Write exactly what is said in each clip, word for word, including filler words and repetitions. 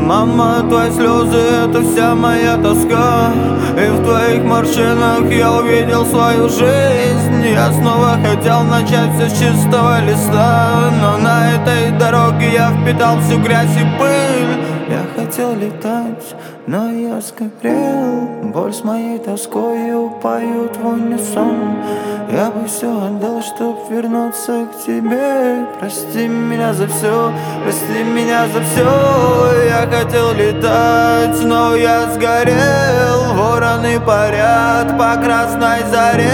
Мама, твои слезы — это вся моя тоска, и в твоих морщинах я увидел свою жизнь. Я снова хотел начать все с чистого листа, но на этой дороге я впитал всю грязь и пыль. Я хотел летать, но я сгорел. Боль с моей тоскою поют в унисон. Я бы все отдал, чтоб вернуться к тебе. Прости меня за все, прости меня за все. Я хотел летать, но я сгорел. Вороны парят по красной заре,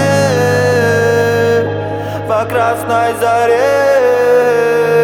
по красной заре.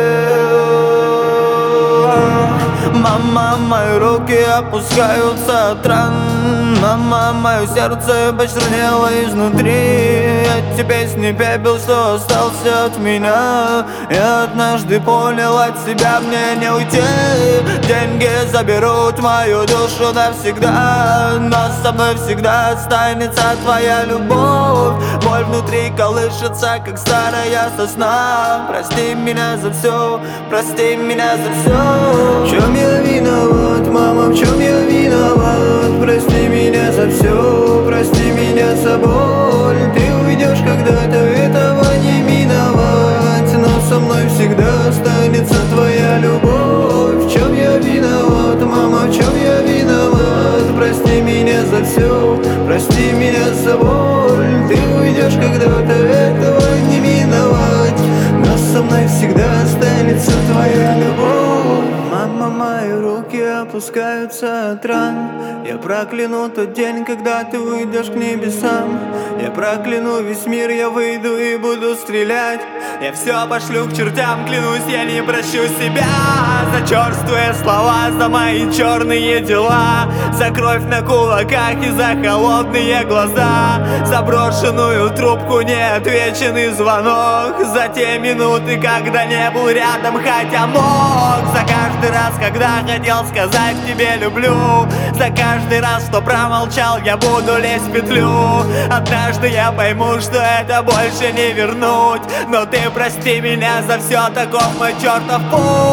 Мама, мои руки опускаются от ран. Мама, мое сердце почернело изнутри. Эти песни пепел, что остался от меня. Я однажды понял, от себя мне не уйти. Деньги заберут мою душу навсегда, но со мной всегда останется твоя любовь. Боль внутри колышется, как старая сосна. Прости меня за все, прости меня за все. В чем я виноват, мама, в чем я виноват? Прости меня за все, прости меня за боль. Ты уйдешь когда-то, этого не миновать, но со мной всегда останется твоя любовь. В чем я виноват, мама, в чем я виноват? Прости меня за все, прости меня за боль. Ты уйдешь когда-то, этого не миновать, но со мной всегда останется твоя любовь. Мама, мои руки опускаются от ран. Я прокляну тот день, когда ты выйдешь к небесам. Я прокляну весь мир, я выйду и буду стрелять. Я все пошлю к чертям, клянусь, я не прощу себя за черствые слова, за мои черные дела, за кровь на кулаках и за холодные глаза, за брошенную трубку, неотвеченный звонок, за те минуты, когда не был рядом, хотя мог, за каждый раз, когда хотел сказать тебе люблю, за каждый раз, что промолчал, я буду лезть в петлю. Однажды я пойму, что это больше не вернуть, но ты прости меня за все, таков мой чертов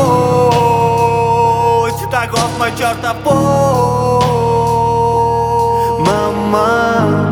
путь, таков мой чертов путь. Мама,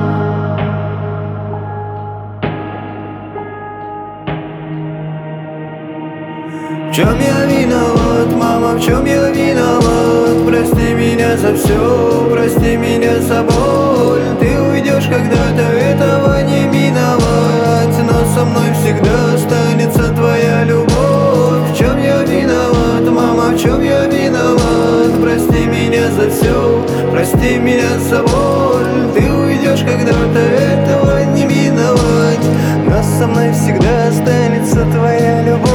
в чем я виноват, мама, в чем я виноват? Прости меня за все, прости меня за боль. Ты уйдешь когда-то, этого не миновать, но со мной всегда останется твоя любовь. В чем я виноват, мама, в чем я виноват? Прости меня за все, прости меня за боль. Ты уйдешь когда-то, этого не миновать, но со мной всегда останется твоя любовь.